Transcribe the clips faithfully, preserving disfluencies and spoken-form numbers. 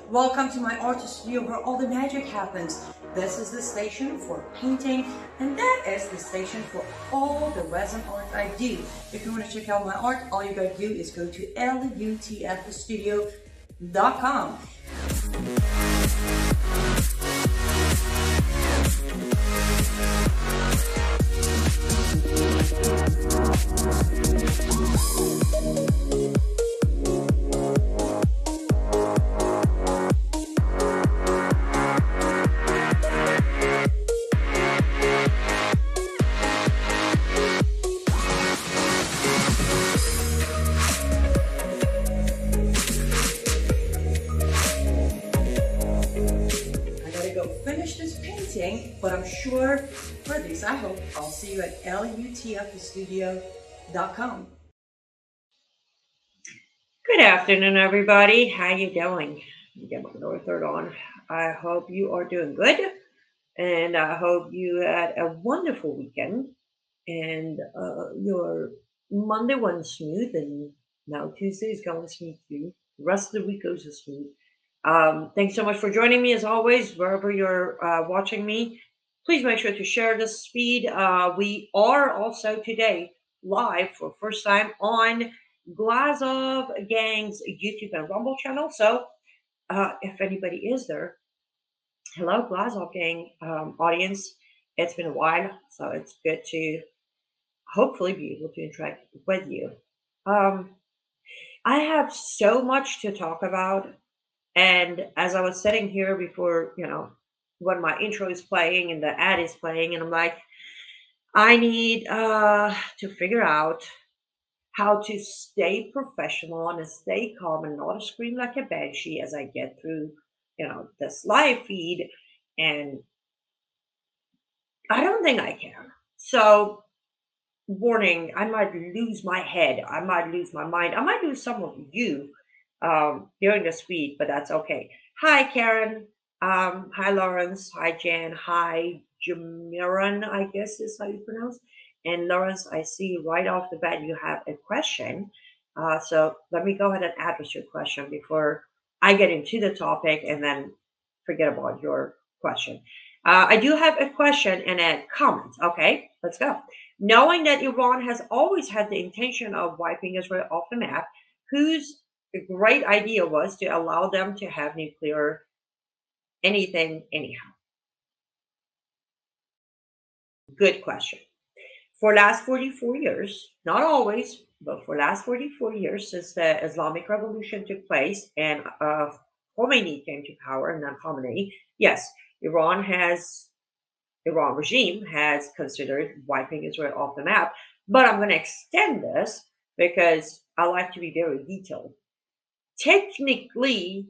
Welcome to my art studio where all the magic happens. This is the station for painting, and that is the station for all the resin art I do. If you want to check out my art, all you gotta do is go to L U T F studio dot com. Finish this painting, but I'm sure, or at least I hope, I'll see you at L U T F studio dot com. Good afternoon, everybody. How you doing? Get my lower third on. I hope you are doing good, and I hope you had a wonderful weekend, and uh, your Monday went smooth, and now Tuesday is going smooth too. The rest of the week goes smooth. Um, thanks so much for joining me as always, wherever you're uh, watching me. Please make sure to share this feed. Uh, we are also today live for first time on Glazov Gang's YouTube and Rumble channel. So uh, if anybody is there, hello Glazov Gang um, audience. It's been a while, so it's good to hopefully be able to interact with you. Um, I have so much to talk about. And as I was sitting here before, you know, when my intro is playing and the ad is playing, and I'm like, I need uh, to figure out how to stay professional and stay calm and not scream like a banshee as I get through, you know, this live feed. And I don't think I can. So, warning, I might lose my head. I might lose my mind. I might lose some of you um, during this feed, but that's okay. Hi, Karen. Um, hi, Lawrence. Hi, Jan. Hi, Jamiran, I guess is how you pronounce. And Lawrence, I see right off the bat you have a question. Uh, so let me go ahead and address your question before I get into the topic and then forget about your question. Uh, I do have a question and a comment. Okay, let's go. Knowing that Iran has always had the intention of wiping Israel off the map, whose great idea was to allow them to have nuclear anything, anyhow? Good question. For last forty-four years, not always, but for last forty-four years since the Islamic Revolution took place and uh, Khomeini came to power, and not Khomeini, yes, Iran has Iran regime has considered wiping Israel off the map. But I'm going to extend this because I like to be very detailed. Technically,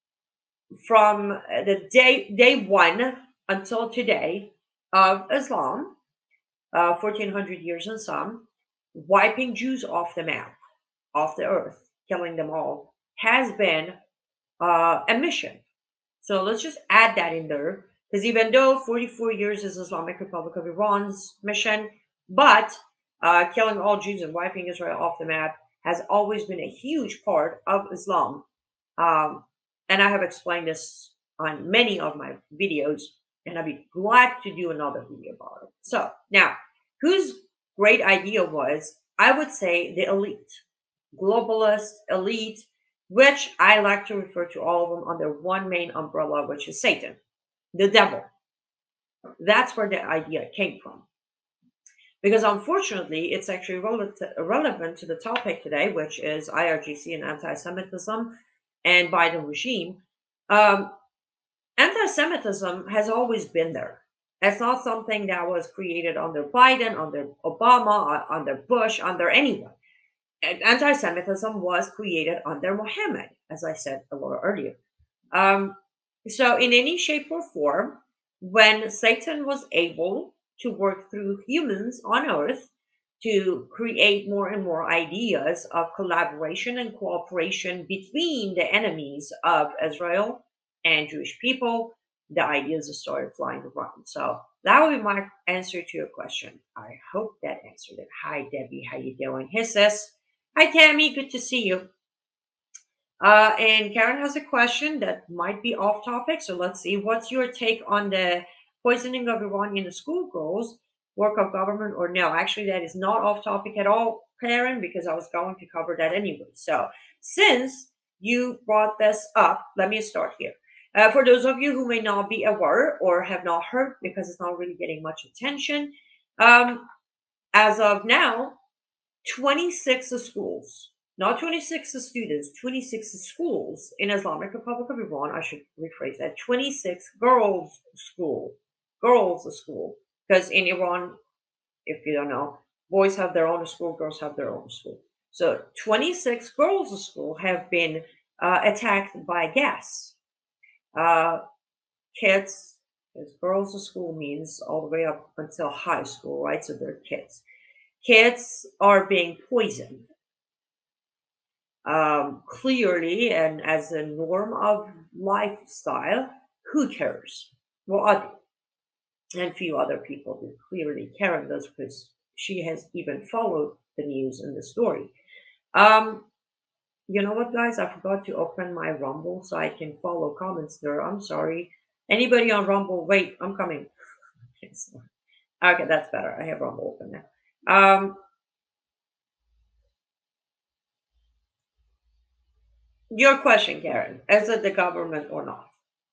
from the day day one until today of Islam, uh, fourteen hundred years and some, wiping Jews off the map, off the earth, killing them all, has been uh, a mission. So let's just add that in there. Because even though forty-four years is Islamic Republic of Iran's mission, but uh, killing all Jews and wiping Israel off the map has always been a huge part of Islam. Um, and I have explained this on many of my videos, and I'd be glad to do another video about it. So now, whose great idea was, I would say, the elite, globalist elite, which I like to refer to all of them under one main umbrella, which is Satan, the devil. That's where the idea came from. Because unfortunately, it's actually relevant to the topic today, which is I R G C and anti-Semitism and Biden regime. Um, anti-Semitism has always been there. It's not something that was created under Biden, under Obama, under Bush, under anyone. Anti-Semitism was created under Muhammad, as I said a little earlier. Um, so in any shape or form, when Satan was able to work through humans on earth to create more and more ideas of collaboration and cooperation between the enemies of Israel and Jewish people, the ideas started flying around. So that would be my answer to your question. I hope that answered it. Hi, Debbie. How you doing? Hey, sis. Hi, Tammy. Good to see you. Uh, and Karen has a question that might be off topic. So let's see. What's your take on the poisoning of Iran in the schoolgirls, work of government, or no? Actually, that is not off topic at all, Karen, because I was going to cover that anyway. So since you brought this up, let me start here. Uh, for those of you who may not be aware or have not heard, because it's not really getting much attention, um, as of now, twenty-six schools, not twenty-six students, twenty-six schools in Islamic Republic of Iran. I should rephrase that. twenty-six girls school, girls school, because in Iran, if you don't know, boys have their own school, girls have their own school. So twenty-six girls school have been uh, attacked by gas. Uh, Kids, because girls school means all the way up until high school, right? So they're kids. Kids are being poisoned um, clearly, and as a norm of lifestyle. Who cares? Well, I do, and few other people do. Clearly, Karen does because she has even followed the news and the story. Um, you know what, guys? I forgot to open my Rumble so I can follow comments there. I'm sorry. Anybody on Rumble? Wait, I'm coming. Yes. Okay, that's better. I have Rumble open now. Um, your question, Karen, is it the government or not?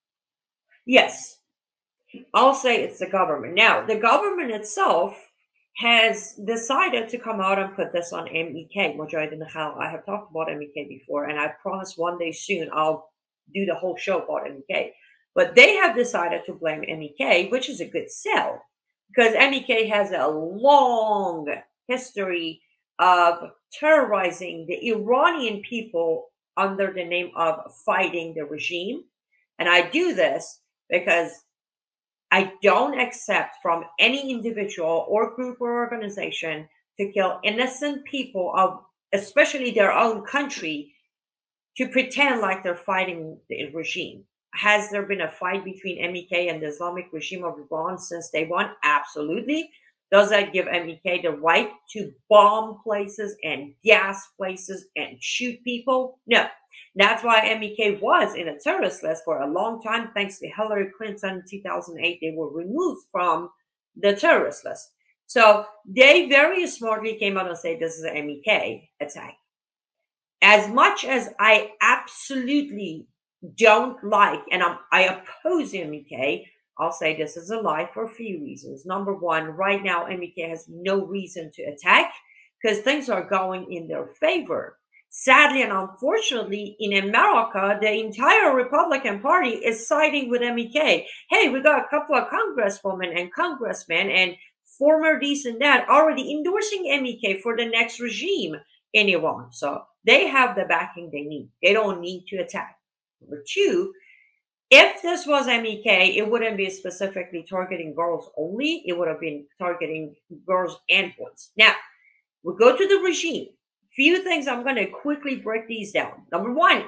Yes, I'll say it's the government. Now, the government itself has decided to come out and put this on M E K, Mujahideen Khal. I have talked about M E K before, and I promise one day soon I'll do the whole show about M E K. But they have decided to blame M E K, which is a good sell because M E K has a long history of terrorizing the Iranian people under the name of fighting the regime. And I do this because I don't accept from any individual or group or organization to kill innocent people of especially their own country to pretend like they're fighting the regime. Has there been a fight between M E K and the Islamic regime of Iran since day one? Absolutely. Does that give M E K the right to bomb places and gas places and shoot people? No. That's why M E K was in a terrorist list for a long time. Thanks to Hillary Clinton in two thousand eight, they were removed from the terrorist list. So they very smartly came out and said this is an M E K attack. As much as I absolutely don't like and I'm, I oppose M E K, I'll say this is a lie for a few reasons. Number one, right now, M E K has no reason to attack because things are going in their favor. Sadly and unfortunately, in America, the entire Republican Party is siding with M E K. Hey, we got a couple of congresswomen and congressmen and former this and that already endorsing M E K for the next regime in Iran. So they have the backing they need. They don't need to attack. Number two, if this was M E K, it wouldn't be specifically targeting girls only. It would have been targeting girls and boys. Now, we go to the regime. Few things I'm going to quickly break these down. Number one,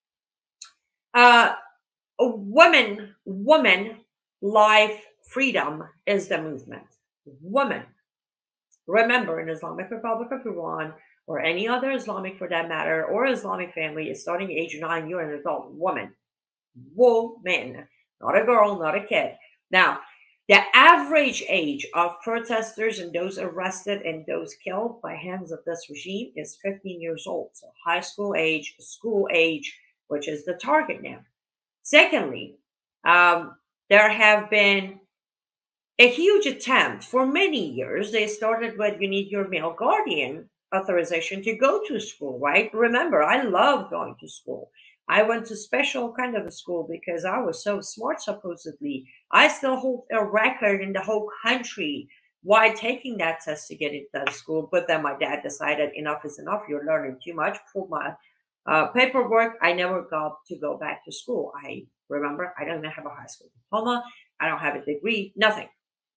uh, a woman, woman, life, freedom is the movement. Woman. Remember, in Islamic Republic of Iran, or any other Islamic for that matter, or Islamic family, is starting age nine, you're an adult woman. Woman, not a girl, not a kid. Now, the average age of protesters and those arrested and those killed by hands of this regime is fifteen years old. So high school age, school age, which is the target now. Secondly, um, there have been a huge attempt for many years. They started with you need your male guardian authorization to go to school, right? Remember, I love going to school. I went to special kind of a school because I was so smart, supposedly. I still hold a record in the whole country while taking that test to get into that school. But then my dad decided enough is enough. You're learning too much. Pulled my uh, paperwork. I never got to go back to school. I remember I don't have a high school diploma. I don't have a degree, nothing.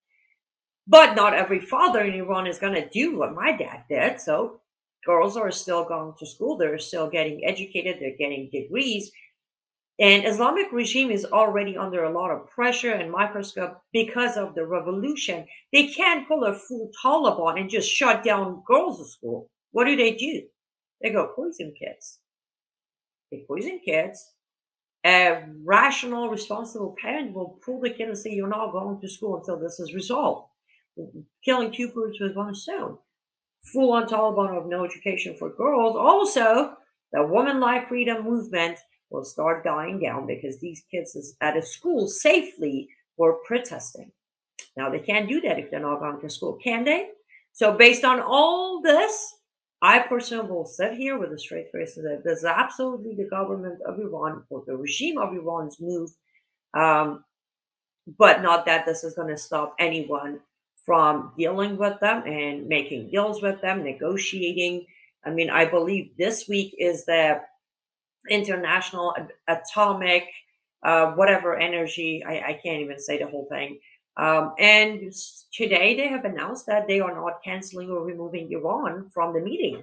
But not every father in Iran is going to do what my dad did. So girls are still going to school. They're still getting educated. They're getting degrees. And Islamic regime is already under a lot of pressure and microscope because of the revolution. They can't pull a full Taliban and just shut down girls' school. What do they do? They go poison kids. They poison kids. A rational, responsible parent will pull the kid and say, "You're not going to school until this is resolved." Killing two birds with one stone. Full on Taliban of no education for girls. Also, the woman life freedom movement will start dying down because these kids at a school safely were protesting. Now they can't do that if they're not going to school, can they? So based on all this, I personally will sit here with a straight face and say this is absolutely the government of Iran or the regime of Iran's move, um, but not that this is going to stop anyone from dealing with them and making deals with them, negotiating. I mean, I believe this week is the International Atomic, uh, whatever energy, I, I can't even say the whole thing. Um, and today they have announced that they are not canceling or removing Iran from the meeting.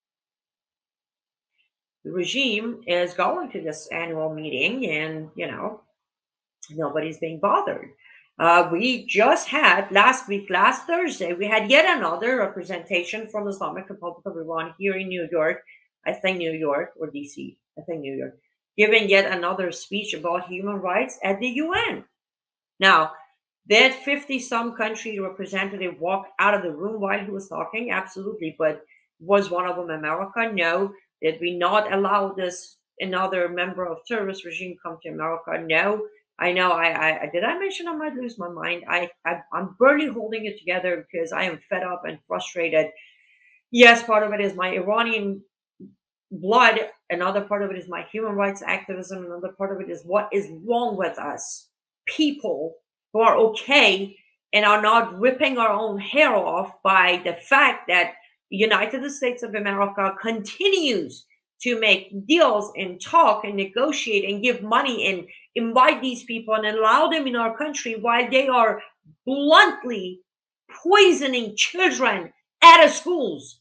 The regime is going to this annual meeting, and you know, nobody's being bothered. Uh, we just had last week, last Thursday, we had yet another representation from Islamic Republic of Iran here in New York. I think New York or D C. I think New York, giving yet another speech about human rights at the U N. Now, did fifty some country representative walk out of the room while he was talking? Absolutely. But was one of them America? No. Did we not allow this another member of terrorist regime come to America? No. I know. I, I did. I mention I might lose my mind. I, I I'm barely holding it together because I am fed up and frustrated. Yes, part of it is my Iranian blood. Another part of it is my human rights activism. Another part of it is what is wrong with us people who are okay and are not ripping our own hair off by the fact that the United States of America continues to make deals and talk and negotiate and give money and invite these people and allow them in our country while they are bluntly poisoning children at the schools.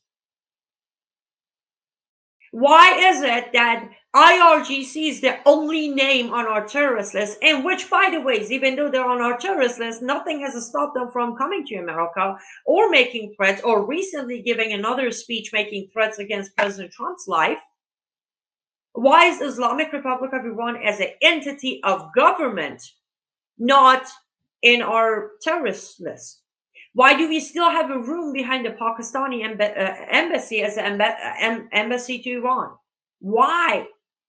Why is it that I R G C is the only name on our terrorist list, and which, by the way, even though they're on our terrorist list, nothing has stopped them from coming to America or making threats, or recently giving another speech making threats against President Trump's life? Why is Islamic Republic of Iran as an entity of government not in our terrorist list? Why do we still have a room behind the Pakistani emb- uh, embassy as an emb- em- embassy to Iran? Why?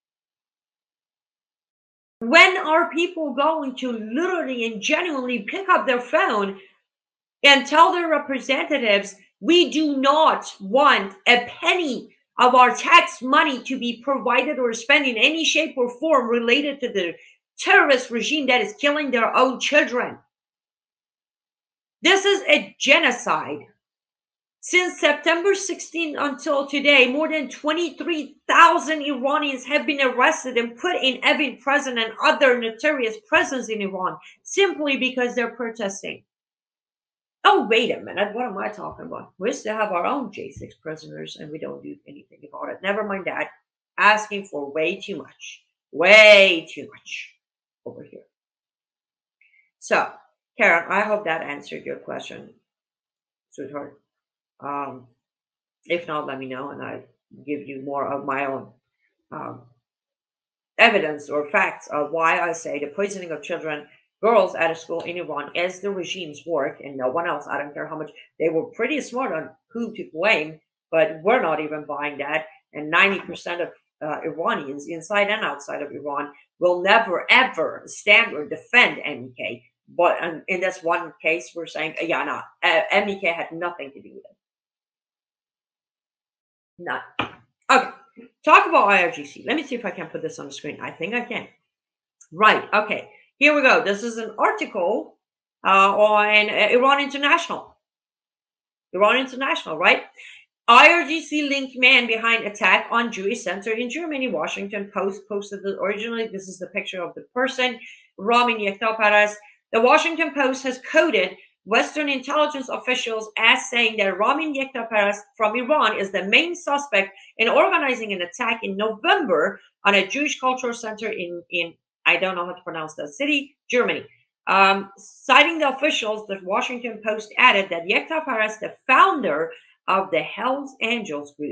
When are people going to literally and genuinely pick up their phone and tell their representatives, we do not want a penny of our tax money to be provided or spent in any shape or form related to the terrorist regime that is killing their own children? This is a genocide. Since September sixteenth until today, more than twenty-three thousand Iranians have been arrested and put in Evin prison and other notorious prisons in Iran simply because they're protesting. Oh, wait a minute. What am I talking about? We still have our own J six prisoners and we don't do anything about it. Never mind that. Asking for way too much. Way too much over here. So, Karen, I hope that answered your question, sweetheart. Um, if not, let me know and I give you more of my own um, evidence or facts of why I say the poisoning of children, girls at a school in Iran is the regime's work and no one else. I don't care how much they were pretty smart on who to blame, but we're not even buying that. And ninety percent of uh, Iranians inside and outside of Iran will never ever stand or defend M E K. But um, in this one case, we're saying, yeah, no, uh, M E K had nothing to do with it. None. Okay. Talk about I R G C. Let me see if I can put this on the screen. I think I can. Right. Okay. Here we go. This is an article uh, on uh, Iran International. Iran International, right? I R G C linked man behind attack on Jewish center in Germany. Washington Post posted this originally. This is the picture of the person, Ramin Yektaparas. The Washington Post has quoted Western intelligence officials as saying that Ramin Yektaparas from Iran is the main suspect in organizing an attack in November on a Jewish cultural center in, in I don't know how to pronounce that city, Germany. Um, citing the officials, the Washington Post added that Yektaparas, the founder of the Hells Angels group,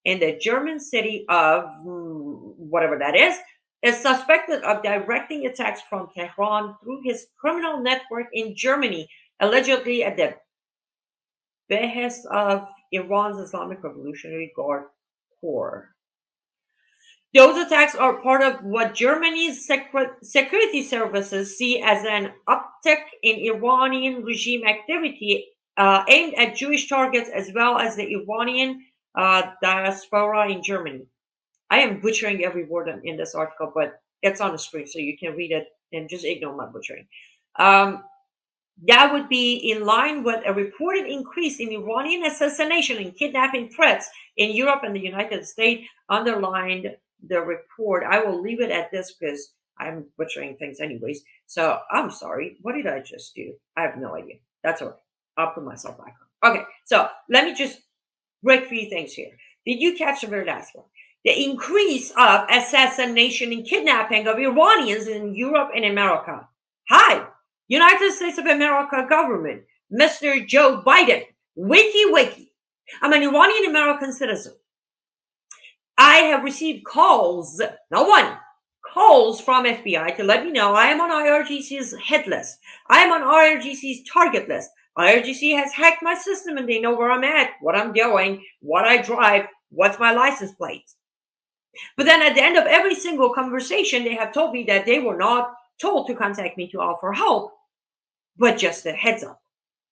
in the German city of mm, whatever that is, is suspected of directing attacks from Tehran through his criminal network in Germany, allegedly at the behest of Iran's Islamic Revolutionary Guard Corps. Those attacks are part of what Germany's secret, security services see as an uptick in Iranian regime activity uh, aimed at Jewish targets as well as the Iranian uh, diaspora in Germany. I am butchering every word in in this article, but it's on the screen, so you can read it and just ignore my butchering. Um, that would be in line with a reported increase in Iranian assassination and kidnapping threats in Europe and the United States, underlined the report. I will leave it at this because I'm butchering things anyways. So I'm sorry. What did I just do? I have no idea. That's all right. I'll put myself back on. Okay, so let me just break three things here. Did you catch the very last one? The increase of assassination and kidnapping of Iranians in Europe and America. Hi, United States of America government, Mister Joe Biden, wakey wakey. I'm an Iranian American citizen. I have received calls, no one, calls from F B I to let me know I am on I R G C's hit list. I am on I R G C's target list. I R G C has hacked my system and they know where I'm at, what I'm doing, what I drive, what's my license plate. But then at the end of every single conversation, they have told me that they were not told to contact me to offer help, but just a heads up.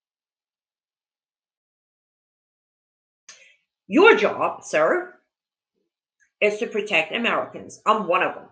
Your job, sir, is to protect Americans. I'm one of them.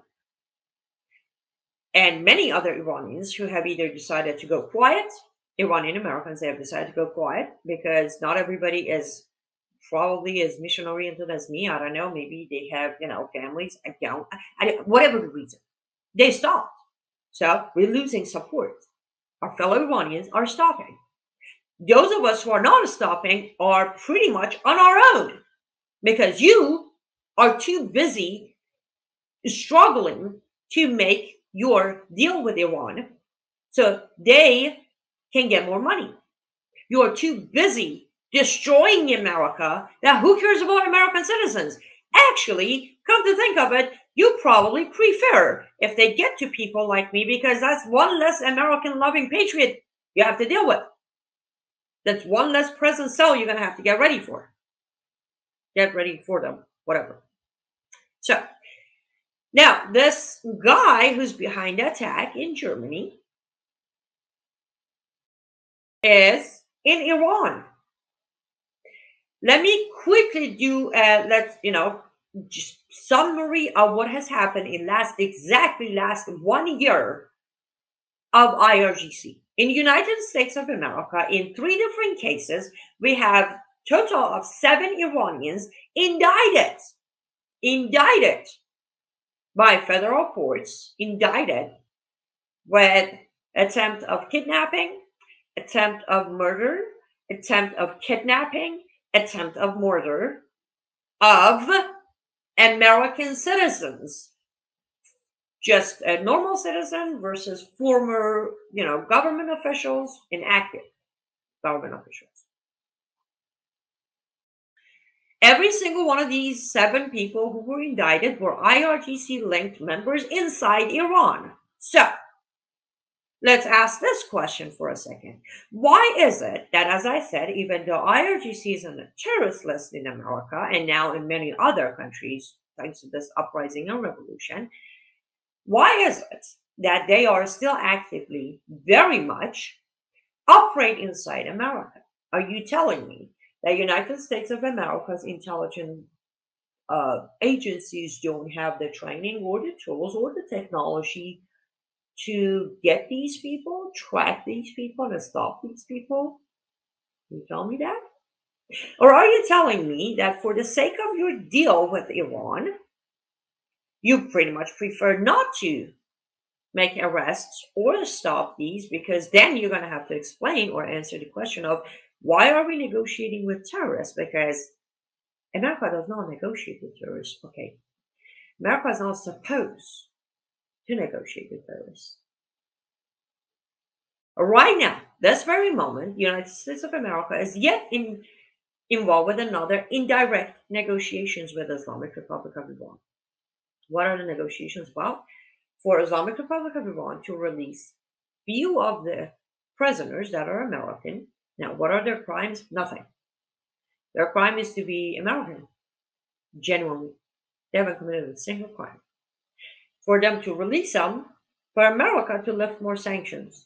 And many other Iranians who have either decided to go quiet, Iranian Americans, they have decided to go quiet because not everybody is probably as mission oriented as me. I don't know. Maybe they have, you know, families. I don't, I, I, whatever the reason, they stopped. So we're losing support. Our fellow Iranians are stopping. Those of us who are not stopping are pretty much on our own because you are too busy struggling to make your deal with Iran so they can get more money. You are too busy destroying America. Now, who cares about American citizens? Actually, come to think of it, you probably prefer if they get to people like me because that's one less American loving patriot you have to deal with. That's one less present cell you're going to have to get ready for. Get ready for them, whatever. So, now this guy who's behind the attack in Germany is in Iran. Let me quickly do uh, let's you know just summary of what has happened in last exactly last one year of I R G C. In the United States of America, in three different cases, we have total of seven Iranians indicted, indicted by federal courts, indicted with attempt of kidnapping, attempt of murder, attempt of kidnapping, attempt of murder of American citizens. Just a normal citizen versus former, you know, government officials, inactive government officials. Every single one of these seven people who were indicted were I R G C linked members inside Iran. So let's ask this question for a second. Why is it that, as I said, even though I R G C is on a terrorist list in America and now in many other countries, thanks to this uprising and revolution, why is it that they are still actively, very much, operate inside America? Are you telling me that United States of America's intelligence uh, agencies don't have the training or the tools or the technology to get these people, track these people, and stop these people? Can you tell me that? Or are you telling me that for the sake of your deal with Iran, you pretty much prefer not to make arrests or stop these because then you're going to have to explain or answer the question of why are we negotiating with terrorists? Because America does not negotiate with terrorists. Okay. America is not supposed to negotiate with terrorists. Right now, this very moment, the United States of America is yet in involved with another indirect negotiations with Islamic Republic of Iran. What are the negotiations about? For Islamic Republic of Iran to release few of the prisoners that are American. Now, what are their crimes? Nothing. Their crime is to be American, genuinely. They haven't committed a single crime. For them to release them, for America to lift more sanctions.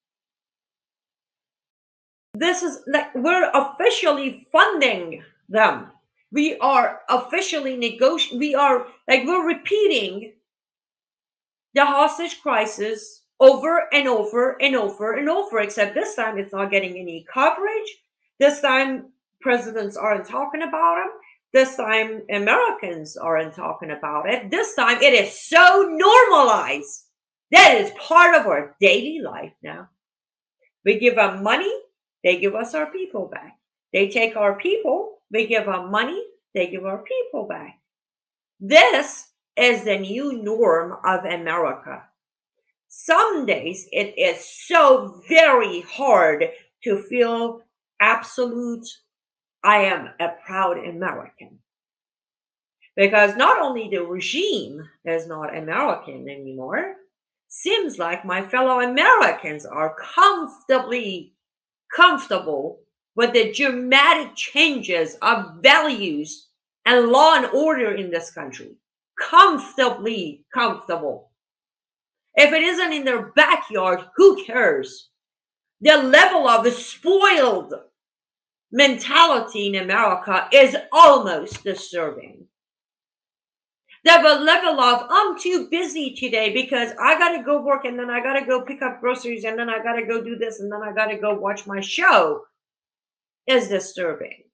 This is like we're officially funding them. We are officially negotiating. We are like we're repeating the hostage crisis over and over and over and over, except this time it's not getting any coverage. This time presidents aren't talking about them. This time Americans aren't talking about it. This time it is so normalized that is part of our daily life now. We give them money, they give us our people back. They take our people, we give them money, they give our people back. This is the new norm of America. Some days it is so very hard to feel absolute, I am a proud American. Because not only the regime is not American anymore, seems like my fellow Americans are comfortably comfortable with the dramatic changes of values and law and order in this country. Comfortably comfortable. If it isn't in their backyard, who cares? The level of the spoiled mentality in America is almost disturbing. The level of I'm too busy today because I gotta go work and then I gotta go pick up groceries and then I gotta go do this and then I gotta go watch my show is disturbing.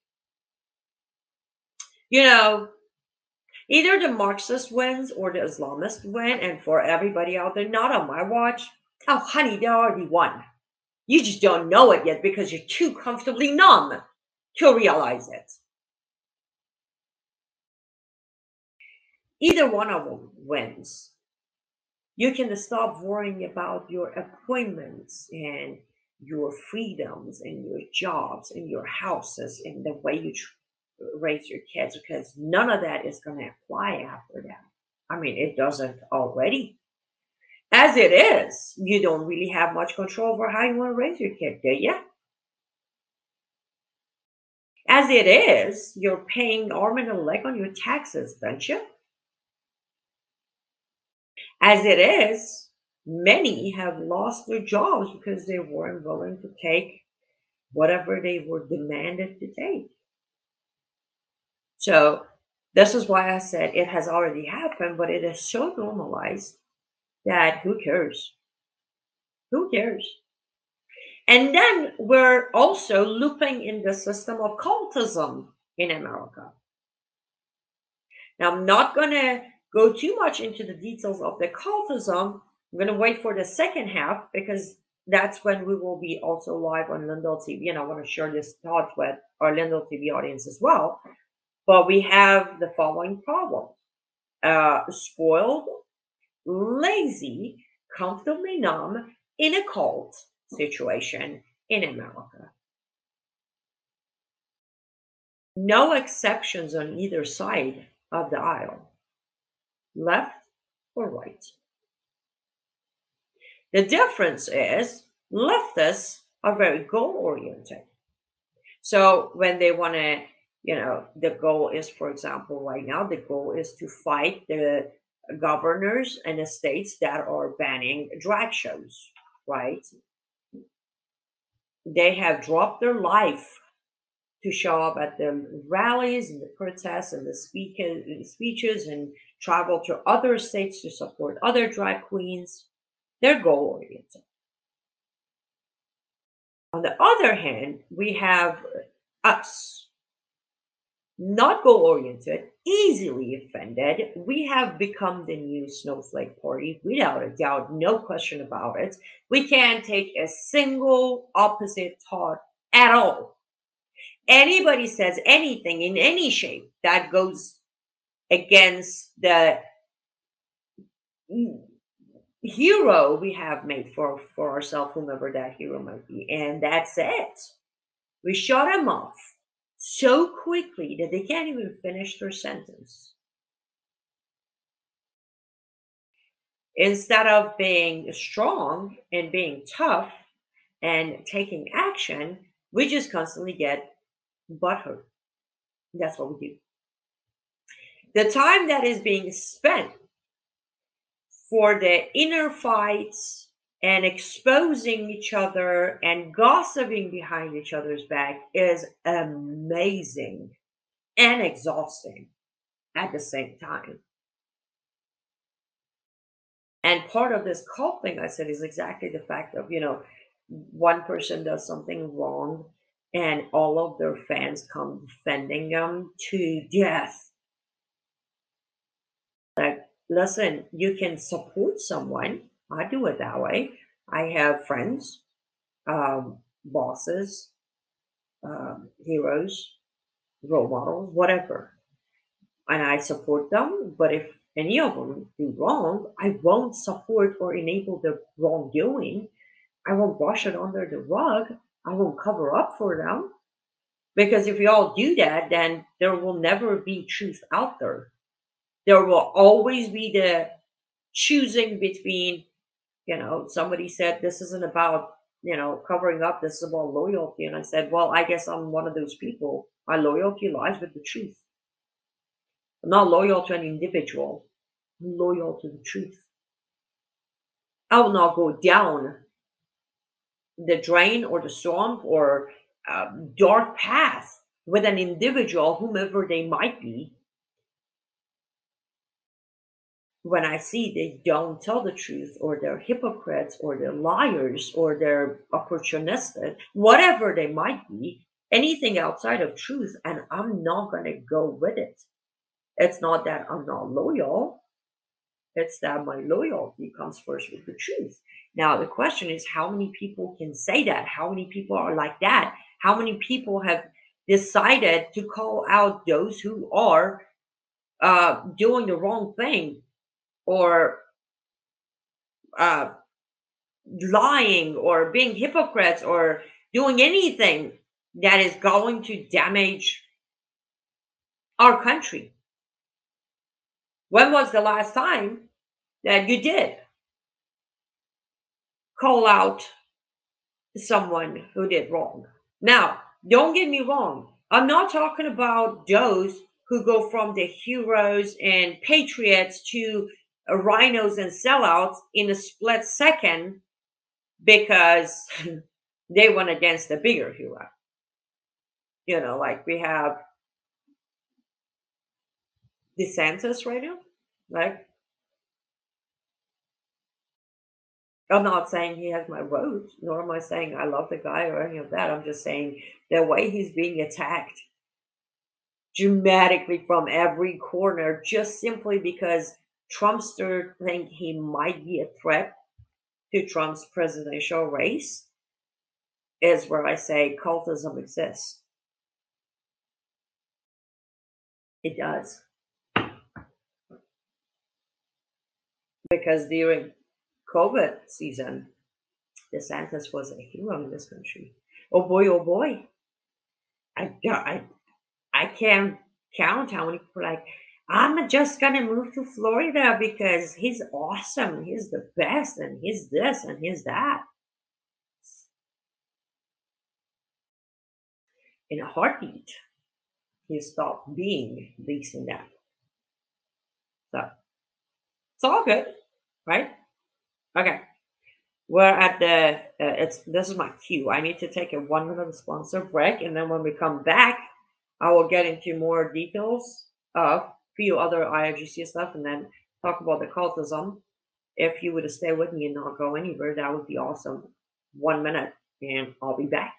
You know, either the Marxist wins or the Islamist win, and for everybody out there, not on my watch. Oh, honey, they already won. You just don't know it yet because you're too comfortably numb to realize it. Either one of them wins. You can stop worrying about your appointments and your freedoms and your jobs and your houses and the way you tr- raise your kids because none of that is going to apply after that. I mean, it doesn't already. As it is, you don't really have much control over how you want to raise your kid, do you? As it is, you're paying arm and a leg on your taxes, don't you? As it is, many have lost their jobs because they weren't willing to take whatever they were demanded to take. So, this is why I said it has already happened, but it is so normalized that who cares? Who cares? And then we're also looping in the system of cultism in America. Now, I'm not going to go too much into the details of the cultism. I'm going to wait for the second half because that's when we will be also live on Lindell T V. And I want to share this thought with our Lindell T V audience as well. But we have the following problem uh, spoiled, lazy, comfortably numb in a cult situation in America. No exceptions on either side of the aisle, left or right. The difference is leftists are very goal oriented. So when they want to, you know, the goal is, for example, right now, the goal is to fight the governors and the states that are banning drag shows, right? They have dropped their life to show up at the rallies and the protests and the speak- speeches and travel to other states to support other drag queens. They're goal oriented. On the other hand, we have us, not goal oriented, easily offended. We have become the new snowflake party without a doubt, no question about it. We can't take a single opposite thought at all. Anybody says anything in any shape that goes against the hero we have made for, for ourselves, whomever that hero might be, and that's it. We shut him off so quickly that they can't even finish their sentence. Instead of being strong and being tough and taking action, we just constantly get butthurt. That's what we do. The time that is being spent for the inner fights and exposing each other and gossiping behind each other's back is amazing and exhausting at the same time. And part of this cult thing I said is exactly the fact of, you know, one person does something wrong and all of their fans come defending them to death. Like, listen, you can support someone. I do it that way. I have friends, um, bosses, um, heroes, role models, whatever. And I support them. But if any of them do wrong, I won't support or enable the wrongdoing. I won't brush it under the rug. I won't cover up for them. Because if we all do that, then there will never be truth out there. There will always be the choosing between, you know, somebody said this isn't about, you know, covering up, this is about loyalty. And I said, well, I guess I'm one of those people. My loyalty lies with the truth. I'm not loyal to an individual, I'm loyal to the truth. I will not go down the drain or the swamp or uh, dark path with an individual, whomever they might be, when I see they don't tell the truth, or they're hypocrites, or they're liars, or they're opportunistic, whatever they might be, anything outside of truth, and I'm not going to go with it. It's not that I'm not loyal, it's that my loyalty comes first with the truth. Now, the question is, how many people can say that? How many people are like that? How many people have decided to call out those who are uh, doing the wrong thing, or uh, lying, or being hypocrites, or doing anything that is going to damage our country? When was the last time that you did call out someone who did wrong? Now, don't get me wrong. I'm not talking about those who go from the heroes and patriots to uh, rhinos and sellouts in a split second because they went against the bigger hero. You know, like we have DeSantis right now. Like, I'm not saying he has my vote, nor am I saying I love the guy or any of that. I'm just saying the way he's being attacked dramatically from every corner, just simply because Trumpsters think he might be a threat to Trump's presidential race, is where I say cultism exists. It does. Because during COVID season, DeSantis was a hero in this country. Oh boy, oh boy. I, I, I can't count how many people are like, I'm just gonna move to Florida because he's awesome, he's the best, and he's this and he's that. In a heartbeat, he stopped being this and that. So it's all good, right? Okay. We're at the uh, it's this is my cue. I need to take a one minute sponsor break, and then when we come back, I will get into more details of a few other I R G C stuff, and then talk about the cultism. If you would stay with me and not go anywhere, that would be awesome. One minute, and I'll be back.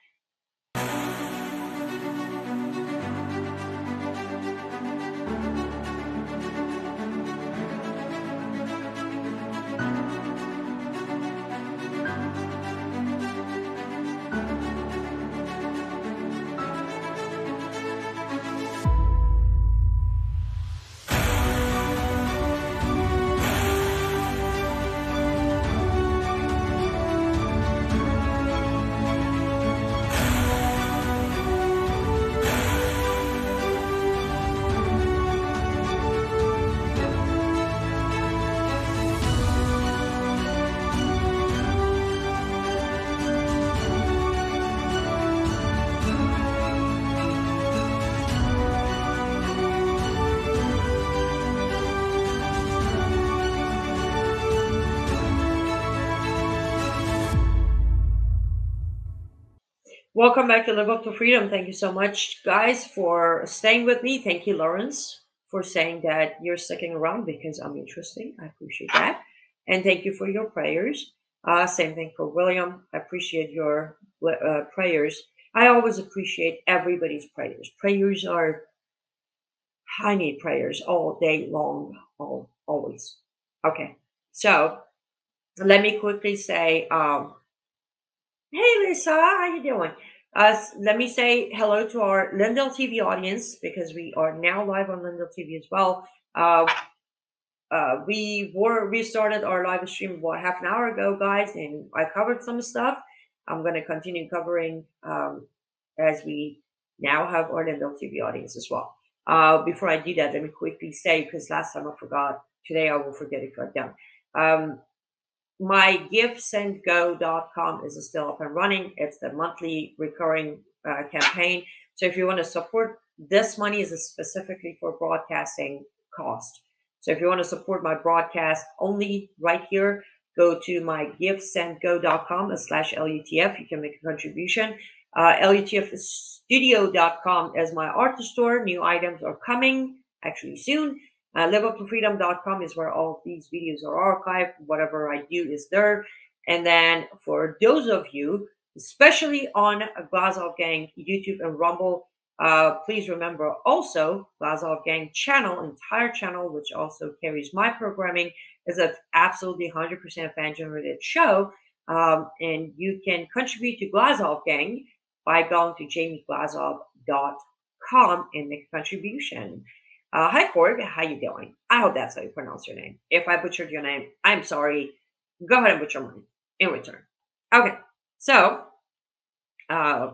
Welcome back to Live Up to Freedom. Thank you so much, guys, for staying with me. Thank you, Lawrence, for saying that you're sticking around because I'm interesting. I appreciate that. And thank you for your prayers. Uh, same thing for William. I appreciate your uh, prayers. I always appreciate everybody's prayers. Prayers are, I need prayers all day long, all, always. Okay, so let me quickly say, um, hey Lisa, how you doing? Uh, s- let me say hello to our Lindell T V audience because we are now live on Lindell T V as well. Uh, uh, we were we started our live stream about half an hour ago, guys, and I covered some stuff. I'm going to continue covering um, as we now have our Lindell T V audience as well. Uh, before I do that, let me quickly say because last time I forgot, today I will forget if I don't. Um, my give send go dot com is still up and running. It's the monthly recurring uh, campaign. So if you want to support, this money is specifically for broadcasting cost. So if you want to support my broadcast only right here, go to my give send go dot com slash L U T F. You can make a contribution. Uh, L U T F studio dot com is my art store. New items are coming actually soon. Uh, live up to freedom dot com is where all of these videos are archived. Whatever I do is there. And then for those of you, especially on Glazov Gang YouTube and Rumble, uh, please remember also Glazov Gang channel, entire channel, which also carries my programming, is an absolutely one hundred percent fan generated show. Um, and you can contribute to Glazov Gang by going to jamie glazov dot com and make a contribution. Uh, hi, Korg. How you doing? I hope that's how you pronounce your name. If I butchered your name, I'm sorry. Go ahead and butcher mine in return. Okay. So, uh,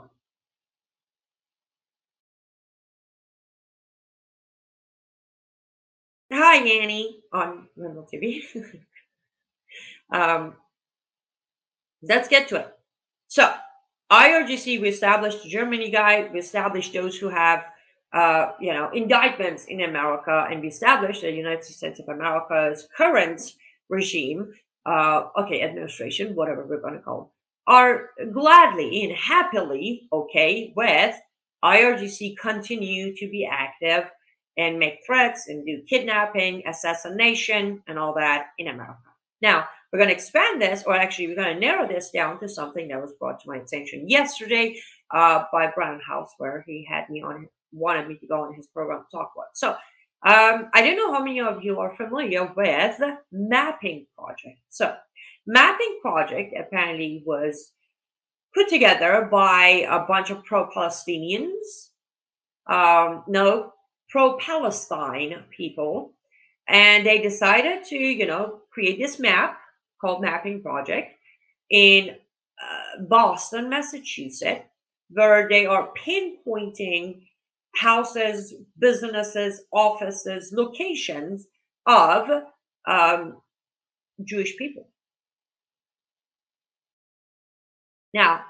hi, Yanni on Rumble T V. um, let's get to it. So, I R G C, we established the Germany guy, we established those who have, uh, you know, indictments in America, and we established the United States of America's current regime, uh, okay, administration, whatever we're going to call them, are gladly and happily okay with I R G C continue to be active and make threats and do kidnapping, assassination, and all that in America. Now, we're going to expand this, or actually, we're going to narrow this down to something that was brought to my attention yesterday uh, by Brian House, where he had me on, wanted me to go on his program to talk about. So, um, I don't know how many of you are familiar with Mapping Project. So, Mapping Project apparently was put together by a bunch of pro-Palestinians, um, no, pro-Palestine people, and they decided to, you know, create this map called Mapping Project in uh, Boston, Massachusetts, where they are pinpointing houses, businesses, offices, locations of um, Jewish people. Now,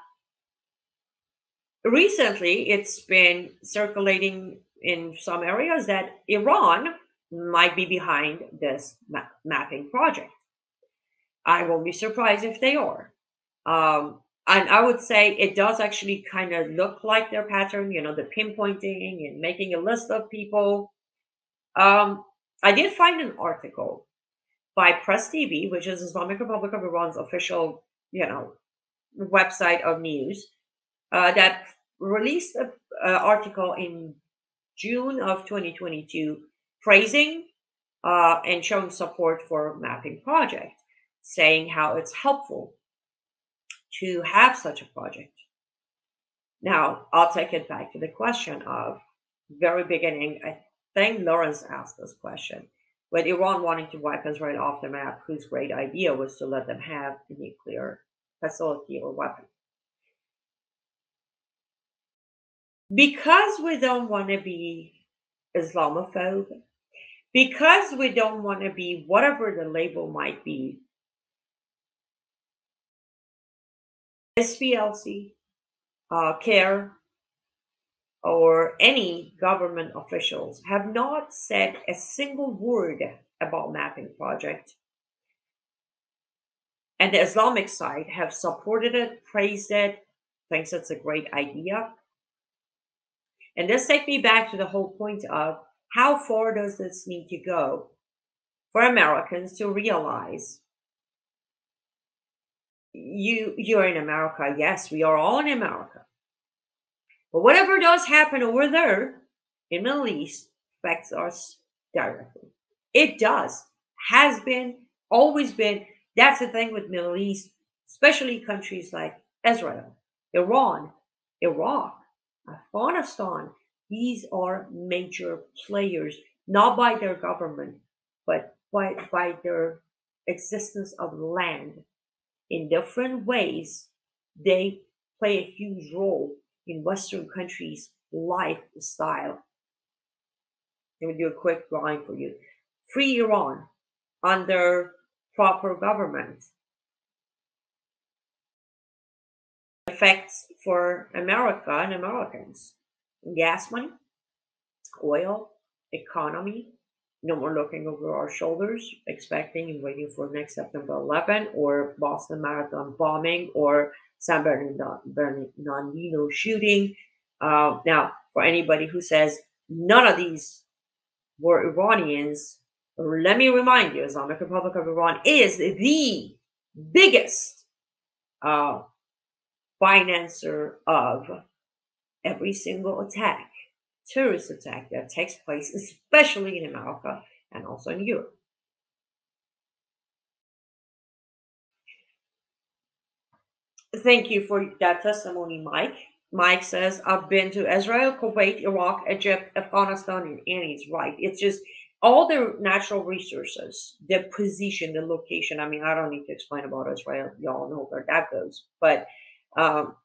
recently, it's been circulating in some areas that Iran might be behind this ma- mapping project. I won't be surprised if they are. Um, and I would say it does actually kind of look like their pattern, you know, the pinpointing and making a list of people. Um, I did find an article by Press T V, which is Islamic Republic of Iran's official, you know, website of news, uh, that released an article in June of twenty twenty-two praising uh, and showing support for mapping project, saying how it's helpful to have such a project. Now, I'll take it back to the question of very beginning. I think Lawrence asked this question. With Iran wanting to wipe Israel off the map, whose great idea was to let them have a nuclear facility or weapon. Because we don't want to be Islamophobe, because we don't want to be whatever the label might be, S P L C, uh, CARE, or any government officials have not said a single word about mapping project, and the Islamic side have supported it, praised it, thinks it's a great idea. And this takes me back to the whole point of how far does this need to go for Americans to realize you you're in America. Yes, we are all in America. But whatever does happen over there in Middle East affects us directly. It does. Has been, always been. That's the thing with Middle East, especially countries like Israel, Iran, Iraq, Afghanistan. These are major players, not by their government, but by, by their existence of land. In different ways, they play a huge role in Western countries' lifestyle. Let me do a quick drawing for you. Free Iran under proper government. Effects for America and Americans. Gas money, oil, economy. No more looking over our shoulders, expecting and waiting for next September eleventh or Boston Marathon bombing or San Bernardino shooting. Uh, now, for anybody who says none of these were Iranians, let me remind you, Islamic Republic of Iran is the biggest uh, financer of every single attack, terrorist attack that takes place, especially in America and also in Europe. Thank you for that testimony, Mike. Mike says, I've been to Israel, Kuwait, Iraq, Egypt, Afghanistan, and he's right. It's just all the natural resources, the position, the location. I mean, I don't need to explain about Israel. Y'all know where that goes. But um,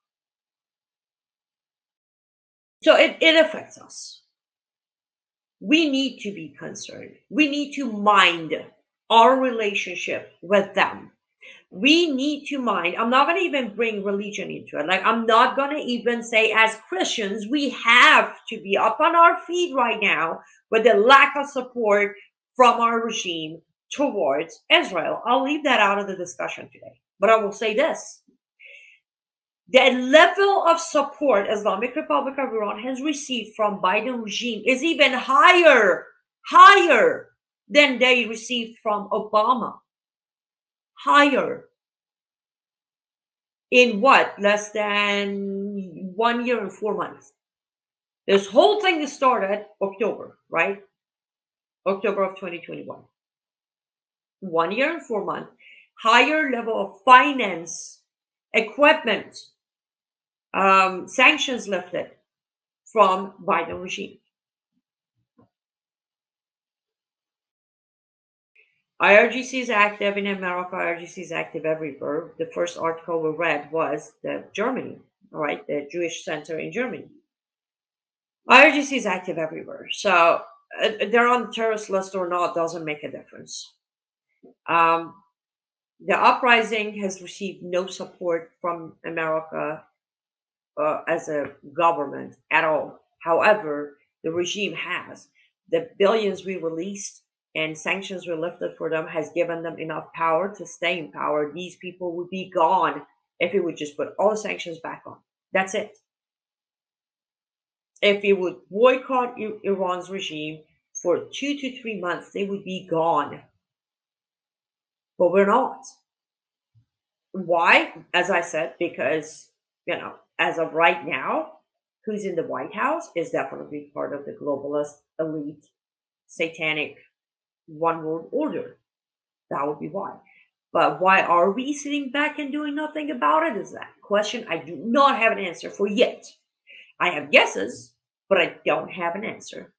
so it, it affects us. We need to be concerned. We need to mind our relationship with them. We need to mind. I'm not going to even bring religion into it. Like, I'm not going to even say, as Christians, we have to be up on our feet right now with the lack of support from our regime towards Israel. I'll leave that out of the discussion today. But I will say this: the level of support Islamic Republic of Iran has received from Biden regime is even higher, higher than they received from Obama. Higher. In what? Less than one year and four months. This whole thing started October, right? October of twenty twenty-one. One year and four months. Higher level of finance, equipment, um, sanctions lifted from Biden regime. I R G C is active in America. I R G C is active everywhere. The first article we read was the Germany, all right, the Jewish Center in Germany. I R G C is active everywhere. So uh, they're on the terrorist list or not doesn't make a difference. Um, the uprising has received no support from America uh, as a government at all. However, the regime has. The billions we released and sanctions were lifted for them has given them enough power to stay in power. These people would be gone if we would just put all the sanctions back on. That's it. If we would boycott Iran's regime for two to three months, they would be gone. But we're not. Why? As I said, because, you know, as of right now, who's in the White House is definitely part of the globalist elite satanic one world order. That would be why. But why are we sitting back and doing nothing about it? Is that question I do not have an answer for yet. I have guesses, but I don't have an answer.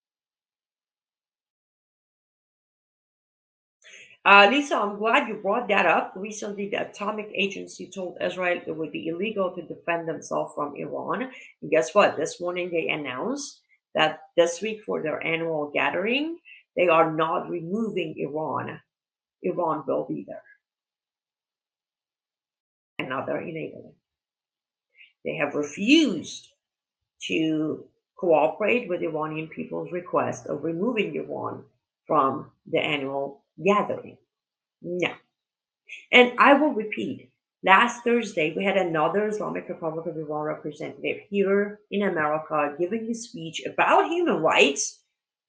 Uh, Lisa, I'm glad you brought that up. Recently, the Atomic Agency told Israel it would be illegal to defend themselves from Iran. And guess what? This morning they announced that this week for their annual gathering, they are not removing Iran. Iran will be there. And now they're enabling. They have refused to cooperate with Iranian people's request of removing Iran from the annual gathering. No. And I will repeat, Last Thursday, we had another Islamic Republic of Iran representative here in America giving a speech about human rights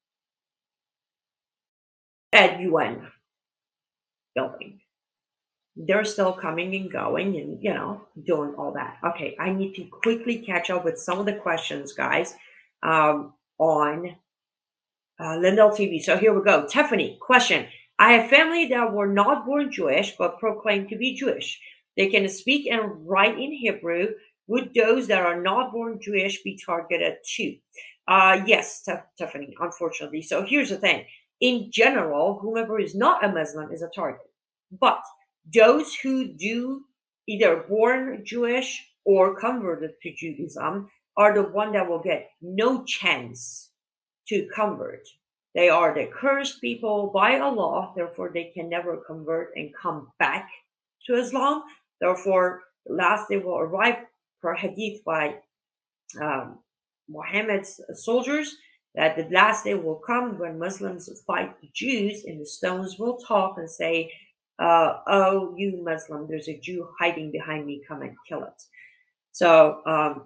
at U N building. They're still coming and going and, you know, doing all that. Okay, I need to quickly catch up with some of the questions, guys, um, on uh, Lindell T V. So here we go. Tiffany, question. I have family that were not born Jewish but proclaim to be Jewish. They can speak and write in Hebrew. Would those that are not born Jewish be targeted too? Uh, yes, Tef- Tiffany, unfortunately. So here's the thing. In general, whomever is not a Muslim is a target. But those who do either born Jewish or converted to Judaism are the one that will get no chance to convert. They are the cursed people by Allah, therefore they can never convert and come back to Islam. Therefore, the last day will arrive per hadith by um, Muhammad's soldiers that the last day will come when Muslims fight the Jews and the stones will talk and say, uh, oh, you Muslim, there's a Jew hiding behind me, come and kill it. So, um,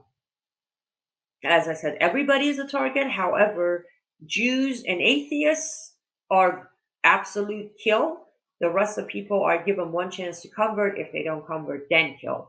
as I said, everybody is a target. However, Jews and atheists are absolute kill. The rest of people are given one chance to convert. If they don't convert, then kill.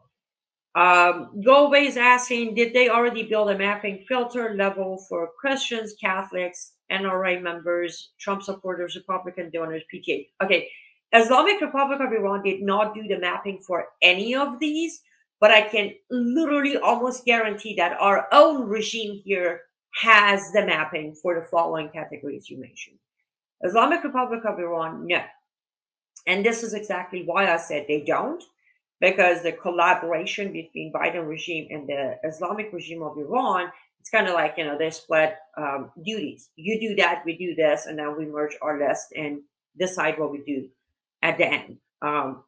Um, Galway is asking, did they already build a mapping filter level for Christians, Catholics, N R A members, Trump supporters, Republican donors, P T A? Okay, Islamic Republic of Iran did not do the mapping for any of these, but I can literally almost guarantee that our own regime here has the mapping for the following categories you mentioned. Islamic Republic of Iran, no. And this is exactly why I said they don't, because the collaboration between Biden regime and the Islamic regime of Iran, it's kind of like, you know, they split um, duties. You do that, we do this, and then we merge our list and decide what we do at the end. Um,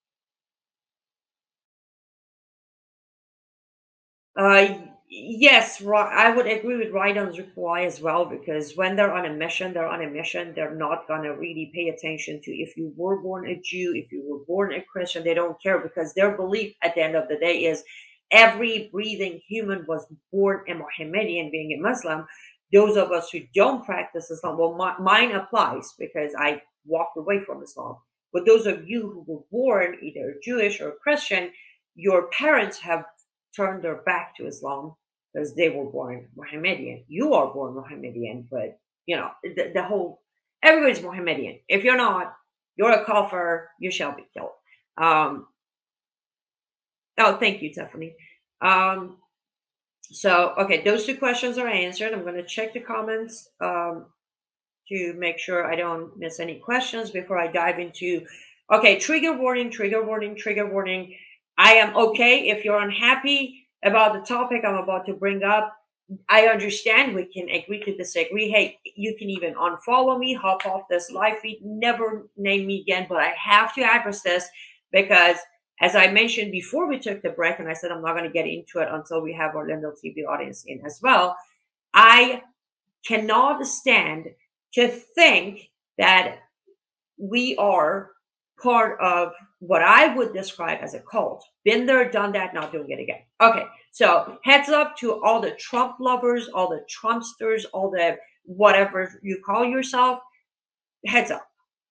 Uh, yes, Ri- I would agree with Rydon's reply as well, because when they're on a mission, they're on a mission. They're not gonna really pay attention to if you were born a Jew, if you were born a Christian. They don't care because their belief at the end of the day is every breathing human was born a Mohammedan, being a Muslim. Those of us who don't practice Islam, well, my, mine applies because I walked away from Islam. But those of you who were born either Jewish or Christian, your parents have turned their back to Islam because they were born Mohammedan. You are born Mohammedan, but you know the, the whole everybody's Mohammedan. If you're not, you're a kafir. You shall be killed. Um, oh, thank you, Tiffany. Um, so okay, those two questions are answered. I'm going to check the comments um, to make sure I don't miss any questions before I dive into. Okay, trigger warning, trigger warning, trigger warning. I am okay if you're unhappy about the topic I'm about to bring up. I understand we can agree to disagree. Hey, you can even unfollow me, hop off this live feed, never name me again, but I have to address this because, as I mentioned before we took the break, and I said I'm not going to get into it until we have our Lindell T V audience in as well. I cannot stand to think that we are part of what I would describe as a cult. Been there, done that, not doing it again. Okay, so heads up to all the Trump lovers, all the Trumpsters, all the whatever you call yourself. Heads up.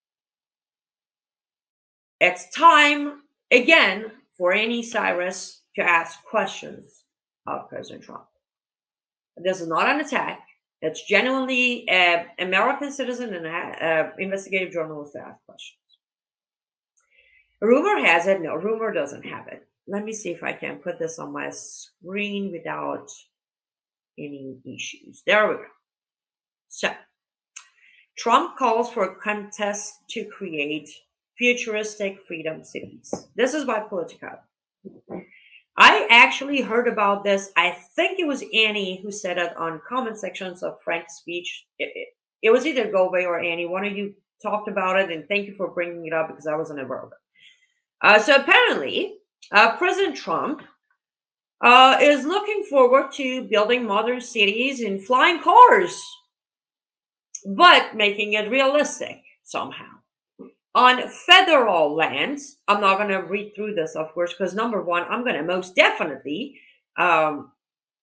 It's time again for any Cyrus to ask questions of President Trump. This is not an attack. It's genuinely an American citizen and an investigative journalist to ask questions. Rumor has it, no, rumor doesn't have it. Let me see if I can put this on my screen without any issues. There we go. So, Trump calls for a contest to create futuristic freedom cities. This is by Politico. I actually heard about this. I think it was Annie who said it on comment sections of Frank's speech. It, it, it was either Gobe or Annie. One of you talked about it, and thank you for bringing it up because I wasn't aware of it. Uh, so apparently, uh, President Trump uh, is looking forward to building modern cities in flying cars, but making it realistic somehow. On federal lands, I'm not going to read through this, of course, because number one, I'm going to most definitely um,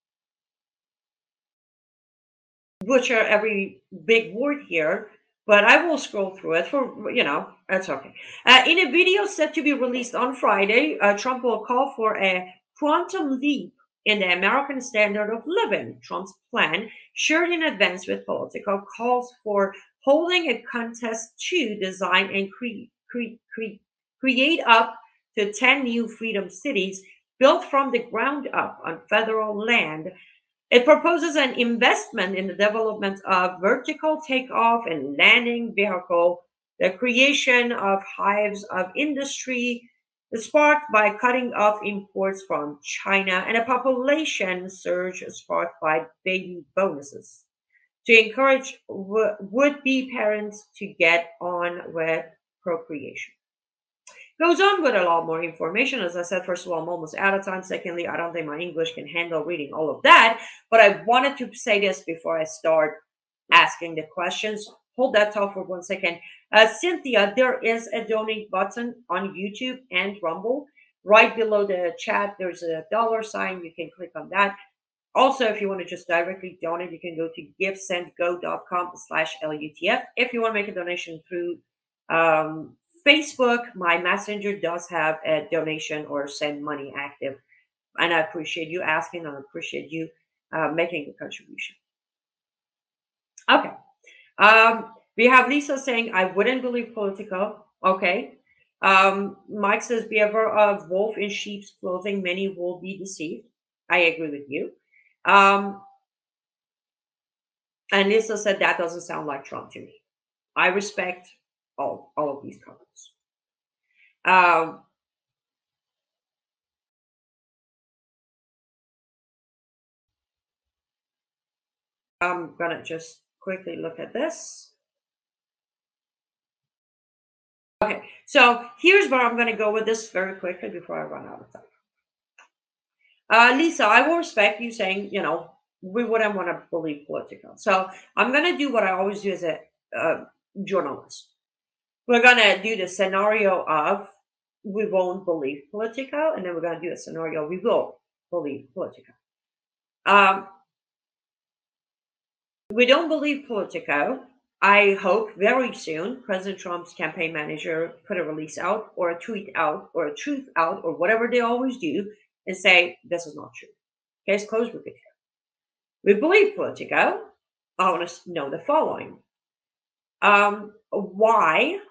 butcher every big word here, but I will scroll through it for, you know, that's okay. Uh, in a video set to be released on Friday, uh, Trump will call for a quantum leap in the American standard of living. Trump's plan, shared in advance with Politico, calls for holding a contest to design and cre- cre- cre- create up to ten new freedom cities built from the ground up on federal land. It proposes an investment in the development of vertical takeoff and landing vehicle, the creation of hives of industry sparked by cutting off imports from China, and a population surge sparked by baby bonuses to encourage w- would-be parents to get on with procreation. Goes on with a lot more information. As I said, first of all, I'm almost out of time. Secondly, I don't think my English can handle reading all of that. But I wanted to say this before I start asking the questions. Hold that thought for one second. Uh, Cynthia, there is a donate button on YouTube and Rumble. Right below the chat, there's a dollar sign. You can click on that. Also, if you want to just directly donate, you can go to givesendgo.com slash LUTF. If you want to make a donation through um, Facebook, my messenger does have a donation or send money active. And I appreciate you asking and I appreciate you uh, making the contribution. Okay. Um, we have Lisa saying, I wouldn't believe Politico. Okay. Um, Mike says, beware of wolf in sheep's clothing. Many will be deceived. I agree with you. Um, And Lisa said that doesn't sound like Trump to me. I respect all all of these comments. Um, I'm gonna just quickly look at this. Okay, so here's where I'm gonna go with this very quickly before I run out of time. Uh, Lisa, I will respect you saying, you know, we wouldn't want to believe Politico. So I'm gonna do what I always do as a uh, journalist. We're gonna do the scenario of we won't believe Politico, and then we're gonna do a scenario we will believe Politico. Um, We don't believe Politico. I hope very soon President Trump's campaign manager put a release out or a tweet out or a truth out or whatever they always do and say this is not true. Case closed with it. We believe Politico. I want to know the following. Um, why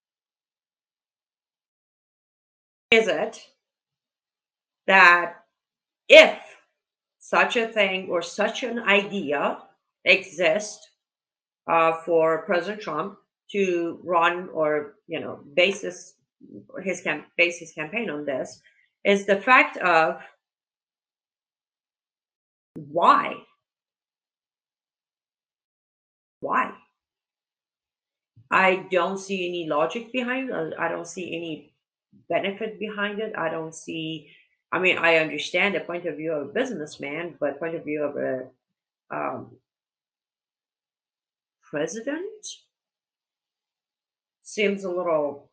is it that if such a thing or such an idea exists uh, for President Trump to run or you know base his his camp base his campaign on this is the fact of why why I don't see any logic behind it. I don't see any benefit behind it. I don't see. I mean, I understand the point of view of a businessman, but point of view of a um, president seems a little.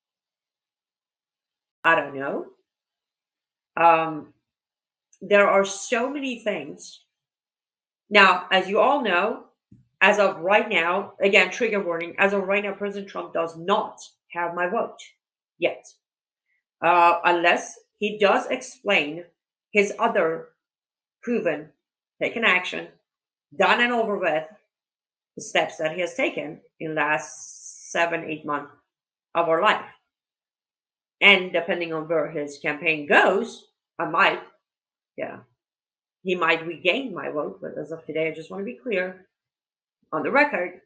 I don't know. Um, there are so many things now, as you all know, as of right now, again, trigger warning, as of right now, President Trump does not have my vote yet, uh, unless he does explain his other proven, taken action, done and over with steps that he has taken in last seven, eight months of our life. And depending on where his campaign goes, I might, yeah, he might regain my vote. But as of today, I just want to be clear on the record.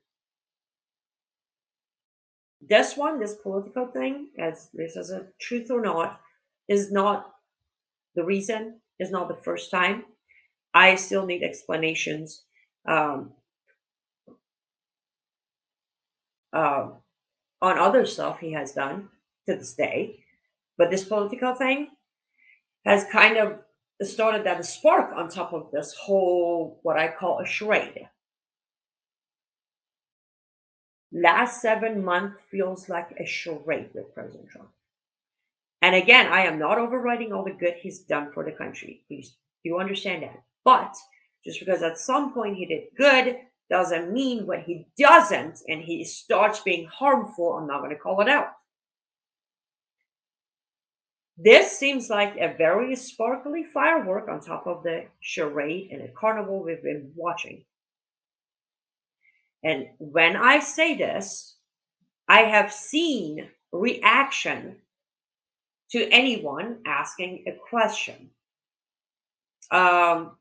This one, this political thing, as this is a truth or not, is not the reason, is not the first time. I still need explanations um, um, on other stuff he has done to this day. But this political thing has kind of started that spark on top of this whole, what I call a charade. Last seven months feels like a charade with President Trump. And again, I am not overriding all the good he's done for the country. Please do understand that. But just because at some point he did good doesn't mean when he doesn't and he starts being harmful, I'm not going to call it out. This seems like a very sparkly firework on top of the charade and a carnival we've been watching. And when I say this, I have seen reaction to anyone asking a question. Um,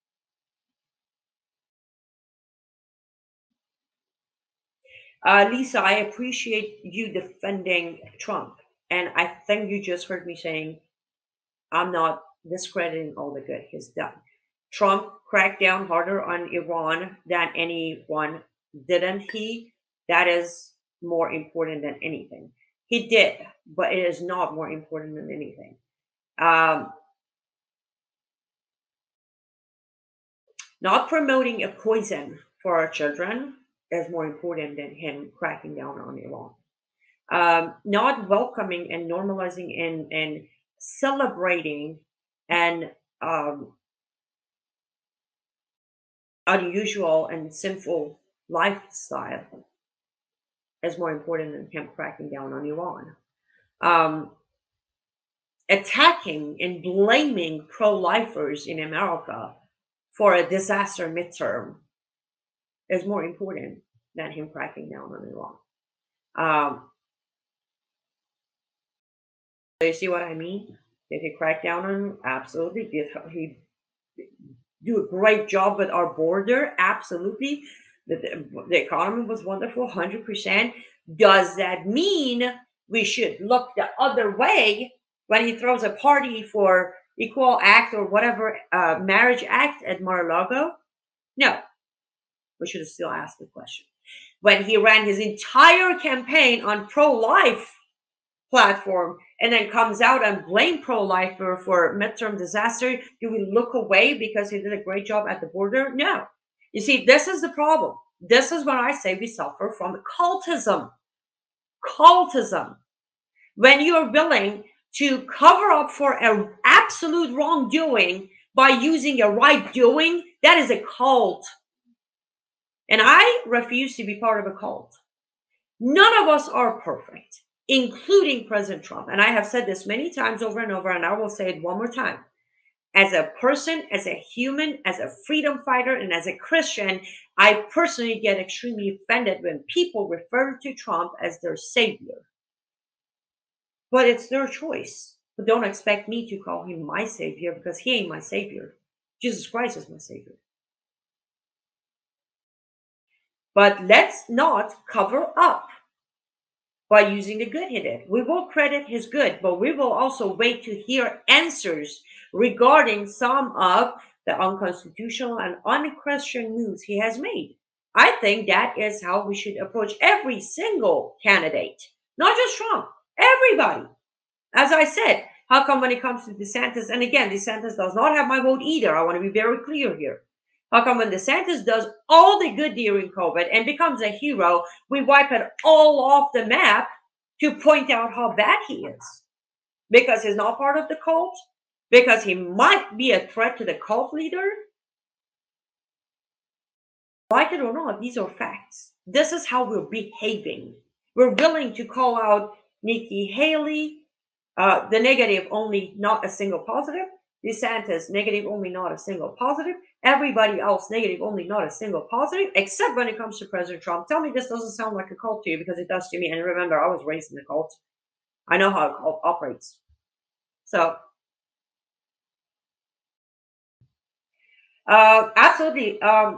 uh, Lisa, I appreciate you defending Trump. And I think you just heard me saying, I'm not discrediting all the good he's done. Trump cracked down harder on Iran than anyone, didn't he? That is more important than anything. He did, but it is not more important than anything. Um, Not promoting a poison for our children is more important than him cracking down on Iran. Um, not welcoming and normalizing and, and celebrating an um, unusual and sinful lifestyle is more important than him cracking down on Iran. Um, Attacking and blaming pro lifers in America for a disaster midterm is more important than him cracking down on Iran. Um, so you see what I mean? Did he crack down on him? Absolutely. Did he do a great job with our border? Absolutely. The, the, the economy was wonderful, one hundred percent. Does that mean we should look the other way when he throws a party for Equal Act or whatever uh, marriage act at Mar-a-Lago? No, we should have still asked the question. When he ran his entire campaign on pro-life platform and then comes out and blame pro-lifer for midterm disaster, do we look away because he did a great job at the border? No. You see, this is the problem. This is when I say we suffer from cultism. Cultism. When you're willing to cover up for an absolute wrongdoing by using a right doing, that is a cult. And I refuse to be part of a cult. None of us are perfect, including President Trump. And I have said this many times over and over, and I will say it one more time. As a person, as a human, as a freedom fighter, and as a Christian, I personally get extremely offended when people refer to Trump as their savior. But it's their choice. But don't expect me to call him my savior because he ain't my savior. Jesus Christ is my savior. But let's not cover up by using the good he did. We will credit his good, but we will also wait to hear answers regarding some of the unconstitutional and unchristian moves he has made. I think that is how we should approach every single candidate, not just Trump, everybody. As I said, how come when it comes to DeSantis, and again, DeSantis does not have my vote either. I want to be very clear here. How come when DeSantis does all the good during COVID and becomes a hero, we wipe it all off the map to point out how bad he is? Because he's not part of the cult? Because he might be a threat to the cult leader? Like it or not, these are facts. This is how we're behaving. We're willing to call out Nikki Haley, uh, the negative only, not a single positive. DeSantis, negative only, not a single positive. Everybody else, negative only, not a single positive, except when it comes to President Trump. Tell me this doesn't sound like a cult to you, because it does to me. And remember, I was raised in a cult. I know how a cult operates. So, uh, absolutely. Um,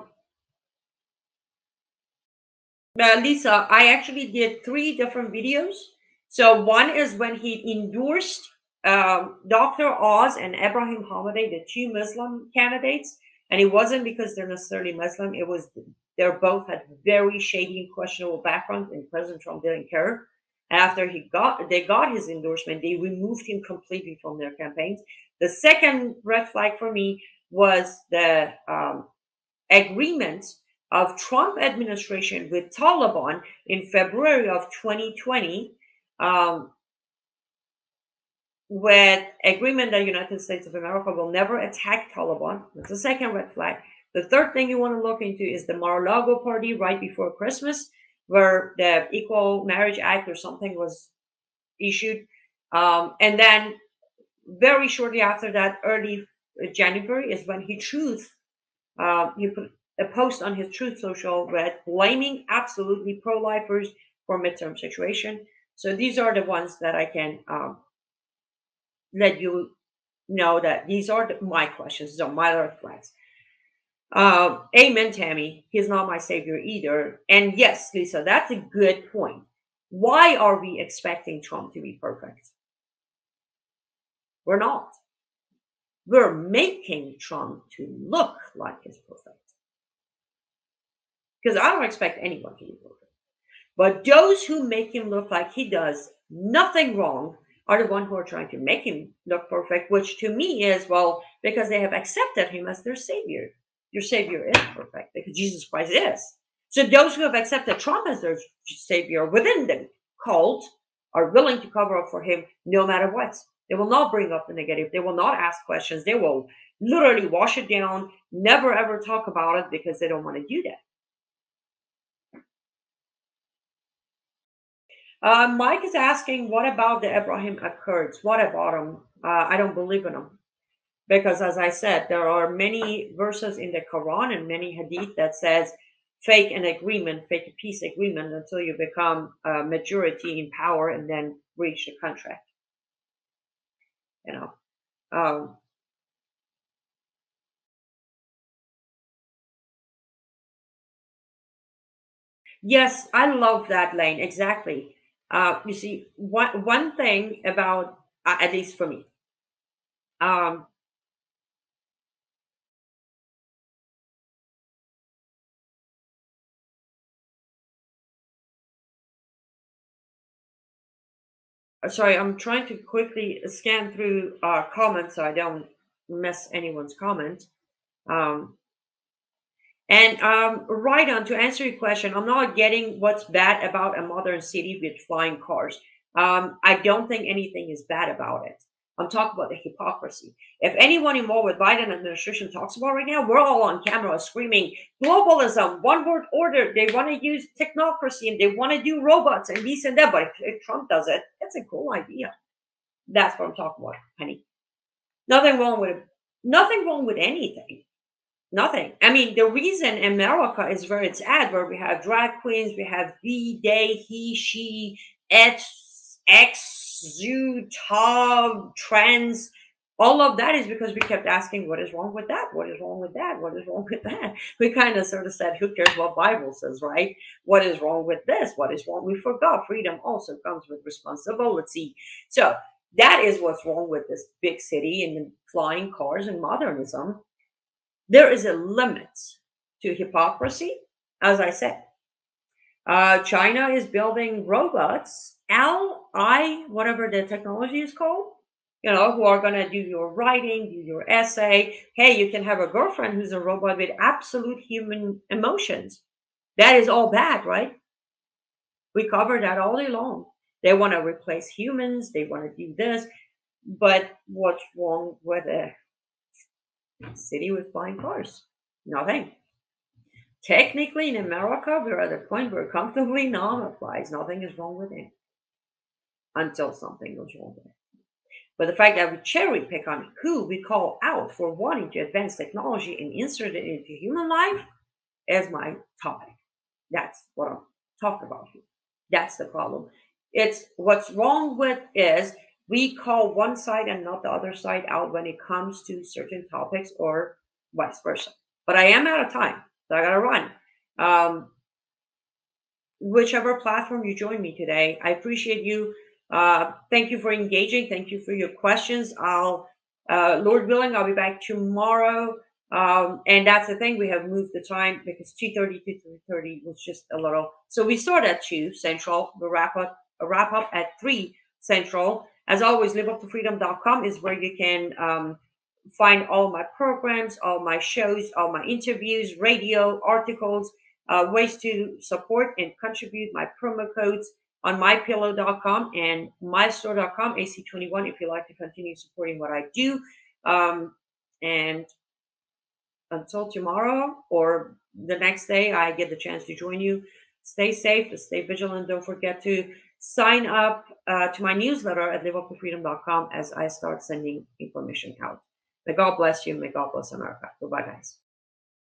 uh, Lisa, I actually did three different videos. So one is when he endorsed um, Doctor Oz and Ibrahim Holiday, the two Muslim candidates, and it wasn't because they're necessarily Muslim. It was they're both had very shady and questionable backgrounds, and President Trump didn't care. After he got they got his endorsement, they removed him completely from their campaigns. The second red flag for me was the um, agreement of Trump administration with Taliban in February of twenty twenty, um, with agreement that United States of America will never attack Taliban. That's the second red flag. The third thing you want to look into is the Mar-a-Lago party right before Christmas, where the Equal Marriage Act or something was issued. Um, and then very shortly after that, early January, is when he truth uh, he put a post on his Truth Social with blaming absolutely pro-lifers for midterm situation. So these are the ones that I can um, let you know that these are the, my questions. These are my red flags. Uh, amen, Tammy. He's not my savior either. And yes, Lisa, that's a good point. Why are we expecting Trump to be perfect? We're not. We're making Trump to look like he's perfect. Because I don't expect anyone to be perfect. But those who make him look like he does nothing wrong are the ones who are trying to make him look perfect, which to me is, well, because they have accepted him as their savior. Your savior is perfect because Jesus Christ is. So those who have accepted Trump as their savior within the cult are willing to cover up for him no matter what. They will not bring up the negative. They will not ask questions. They will literally wash it down, never ever talk about it because they don't want to do that. Uh, Mike is asking, what about the Abraham Accords? What about them? Uh, I don't believe in them because, as I said, there are many verses in the Quran and many hadith that says fake an agreement, fake a peace agreement until you become a majority in power and then reach the contract. You know. Um, yes, I love that lane exactly. Uh, you see, one one thing about uh, at least for me. Um, Uh, sorry, I'm trying to quickly scan through uh, comments so I don't miss anyone's comment. Um, and um, right on to answer your question, I'm not getting what's bad about a modern city with flying cars. Um, I don't think anything is bad about it. I'm talking about the hypocrisy. If anyone involved with Biden administration talks about right now, we're all on camera screaming globalism, one world order. They want to use technocracy and they want to do robots and this and that. But if, if Trump does it, it's a cool idea. That's what I'm talking about, honey. Nothing wrong with nothing wrong with anything. Nothing. I mean, the reason America is where it's at, where we have drag queens, we have he, they, he, she, it, X, zoo, tog, trans, all of that is because we kept asking, what is wrong with that? What is wrong with that? What is wrong with that? We kind of sort of said, who cares what Bible says, right? What is wrong with this? What is wrong? We forgot freedom also comes with responsibility. So that is what's wrong with this big city and the flying cars and modernism. There is a limit to hypocrisy, as I said. Uh, China is building robots, L I, whatever the technology is called, you know, who are going to do your writing, do your essay. Hey, you can have a girlfriend who's a robot with absolute human emotions. That is all bad, right? We cover that all day long. They want to replace humans, they want to do this. But what's wrong with a city with flying cars? Nothing. Technically, in America, we're at a point where comfortably non applies. Nothing is wrong with it until something goes wrong with it. But the fact that we cherry pick on who we call out for wanting to advance technology and insert it into human life is my topic. That's what I'm talking about here. That's the problem. It's what's wrong with is we call one side and not the other side out when it comes to certain topics or vice versa. But I am out of time, so I gotta run. Um, whichever platform you join me today, I appreciate you. Uh, thank you for engaging. Thank you for your questions. I'll, uh, Lord willing, I'll be back tomorrow. Um, and that's the thing. We have moved the time because two thirty to three thirty was just a little. So we start at two Central. We wrap up, wrap up at three Central. As always, live up to freedom dot com is where you can um, find all my programs, all my shows, all my interviews, radio, articles, uh, ways to support and contribute, my promo codes on my pillow dot com and my store dot com, A C twenty-one, if you like to continue supporting what I do. Um, and until tomorrow or the next day, I get the chance to join you. Stay safe, stay vigilant. Don't forget to sign up uh, to my newsletter at live up to freedom dot com as I start sending information out. May God bless you. May God bless America. Goodbye, guys.